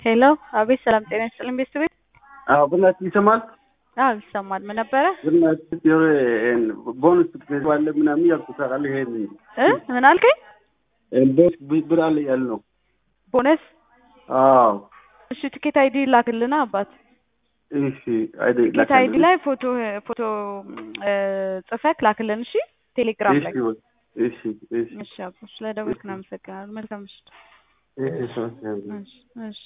ሄሎ አቤት ሰላም ጤና ይስጥልኝ ቤተሰቤት በእናትህ ይሰማል? አዎ ይሰማል። ምን ነበረ? በእናትህ ቦነስ ትገዛለህ ምናምን እያልኩህ ታውቃለህ። ይሄን ምን አልከኝ? ቦነስ ብር አለ ያልነው ቦነስ? አዎ እሺ ትኬት አይዲ ላክልና አባት። እሺ አይዲ ላክልን። ትኬት አይዲ ላይ ፎቶ ጽፈክ ላክልን። እሺ ቴሌግራም ላይ። እሺ እሺ እሺ አባ ስለደወልክ እናመሰግናለን። መልካም ምሽት። እሺ እሺ